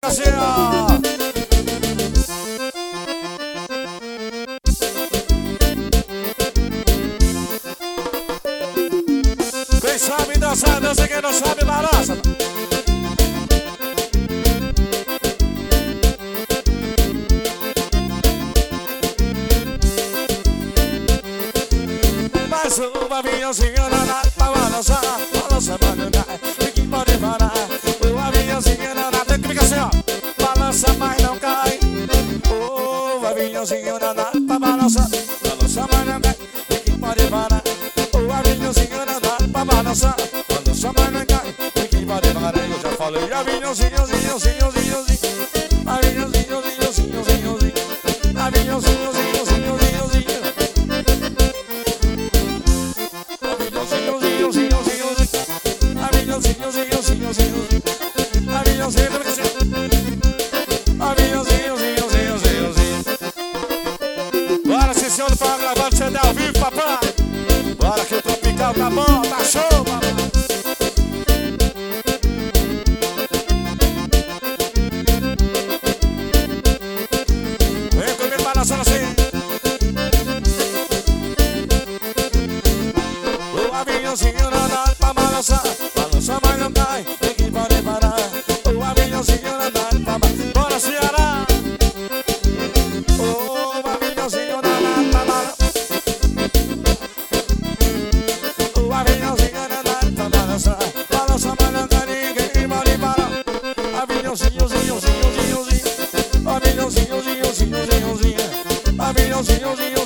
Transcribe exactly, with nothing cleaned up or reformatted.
assim, ó. Quem sabe dançar, dança, quem não sabe, balança. Mais um aviãozinho na pra balançar, balança, balançar, ninguém pode parar. O aviãozinho na tem que ficar assim, ó. Balança, mas não cai. O aviãozinho na pra balançar, balança, mas não cai, ninguém pode parar. O aviãozinho na pra balançar, balança, mas não cai, ninguém pode parar. Eu já falei aviãozinho, zinho, zinho, zinho, zinho. Aviãozinho, zinho, zinho, zinho, zinho. Aviãozinho, zinho, zinho, zinho, zinho. Aviãozinho, zinho, zinho, zinho. Aviãozinho, zinho, zinho, zinho, zinho. Aviãozinho, aviãozinho, zinho, zinho, zinho, zinho. Bora, esse senhor tá gravando C D ao vivo, papai. Bora que o tropical tá bom, tá show, papai. Vem comigo balançando assim. O aviãozinho não dá pra balançar, balança mas não cai, ninguém pode parar. O aviãozinho não dá pra balançar. Bora, Ceará! O aviãozinho não dá pra balançar. O aviãozinho não dá pra balançar, balança mas não cai, ninguém pode parar. Aviãozinho, zinho, zinho, zinho, zinho. Aviãozinho, zinho, zinho, zinho, zinho. Aviãozinho, zinho.